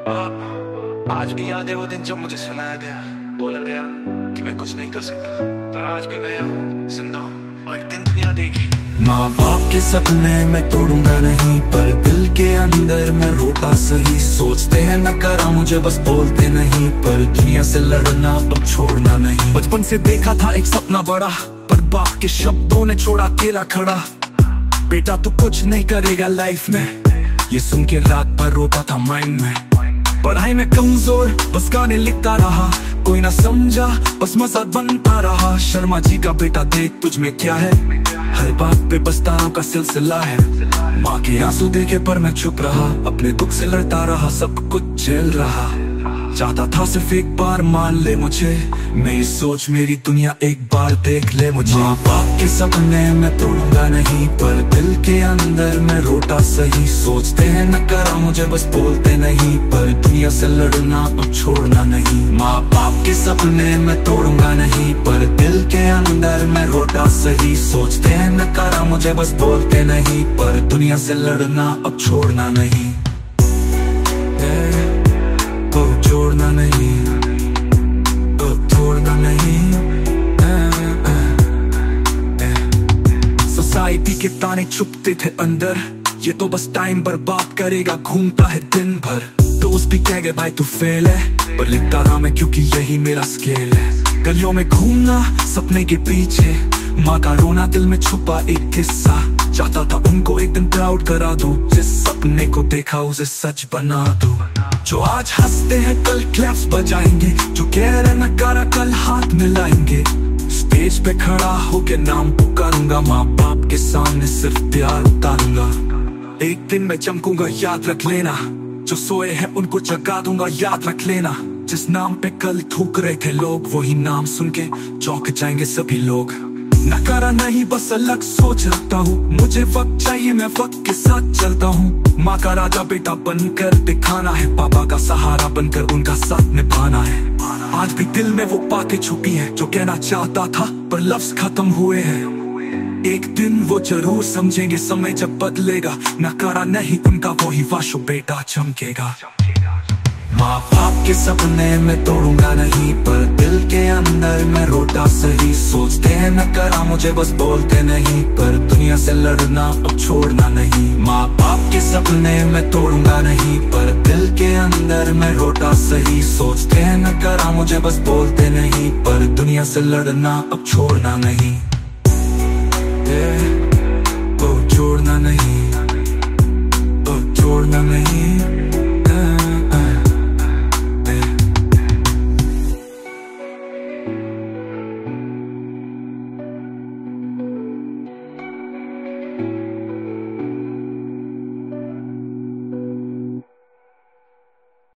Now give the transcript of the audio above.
आज भी याद है वो दिन जब मुझे सुनाया गया, बोला गया कि मैं कुछ नहीं कर सकता, पर आज भी मैं हूँ जिंदा हूँ और एक दिन दुनिया देखी। माँ बाप के सपने मैं तोड़ूंगा नहीं, पर दिल के अंदर मैं रोता सही। सोचते हैं न करा मुझे, बस बोलते नहीं, पर दुनिया से लड़ना अब छोड़ना नहीं। बचपन से देखा था एक सपना बड़ा, पर बाप के शब्दों ने छोड़ा अकेला खड़ा। बेटा तू कुछ नहीं करेगा लाइफ में, ये सुन के रात भर रोता था माइंड में। पढ़ाई में कमजोर, बस गाने लिखता रहा, कोई ना समझा, बस मजाक बनता रहा। शर्मा जी का बेटा देख तुझ में क्या है, हर बात पे पछतावा का सिलसिला है। माँ के आंसू देखे पर मैं चुप रहा, अपने दुख से लड़ता रहा, सब कुछ झेल रहा। चाहता था सिर्फ एक बार मान ले मुझे, मेरी सोच मेरी दुनिया एक बार देख ले मुझे। माँ बाप के सपने मैं तोड़ूंगा नहीं, पर दिल के अंदर मैं रोता सही। सोचते हैं न करा मुझे, बस बोलते नहीं, पर दुनिया से लड़ना अब छोड़ना नहीं। माँ बाप के सपने मैं तोड़ूंगा नहीं, पर दिल के अंदर मैं रोता सही। सोचते हैं न करा मुझे, बस बोलते नहीं, पर दुनिया से लड़ना अब छोड़ना नहीं। छोड़ना नहीं, छोड़ना नहीं। सोसाइटी के ताने छुपते थे अंदर, ये तो बस टाइम बर्बाद करेगा, घूमता है दिन भर। दोस्त भी कह गए भाई तू फेल है, पर लिखता रहा मैं क्योंकि यही मेरा स्केल है। गलियों में घूमना सपने के पीछे, माँ का रोना दिल में छुपा एक किस्सा। चाहता था उनको एक दिन प्राउड करा दूं, जिस सपने को देखा उसे सच बना दूं। जो आज हंसते हैं कल क्लैप्स बजाएंगे, जो कह रहे नकारा कल हाथ मिलाएंगे। स्टेज पे खड़ा होके नाम पुकारूंगा, माँ बाप के सामने सिर्फ प्यार उतारूंगा। एक दिन मैं चमकूंगा याद रख लेना, जो सोए हैं उनको जगा दूंगा याद रख लेना। जिस नाम पे कल थूक रहे थे लोग, वही नाम सुन के चौंक जाएंगे सभी लोग। नकारा नहीं बस अलग सोच रखता हूँ, मुझे वक्त चाहिए मैं वक्त के साथ चलता हूँ। माँ का राजा बेटा बनकर दिखाना है, पापा का सहारा बनकर उनका साथ निभाना है। आज भी दिल में वो बातें छुपी हैं, जो कहना चाहता था पर लफ्ज खत्म हुए हैं। एक दिन वो जरूर समझेंगे, समय जब बदलेगा, नकारा नहीं उनका वही वाशो बेटा चमकेगा। माँ बाप के सपने मैं तोड़ूंगा नहीं, पर दिल के अंदर मैं रोता सही। सोचते हैं न करा मुझे, बस बोलते नहीं, पर दुनिया से लड़ना अब छोड़ना नहीं। माँ बाप के सपने मैं तोड़ूंगा नहीं, पर दिल के अंदर मैं रोता सही। सोचते हैं न करा मुझे, बस बोलते नहीं, पर दुनिया से लड़ना अब छोड़ना नहीं।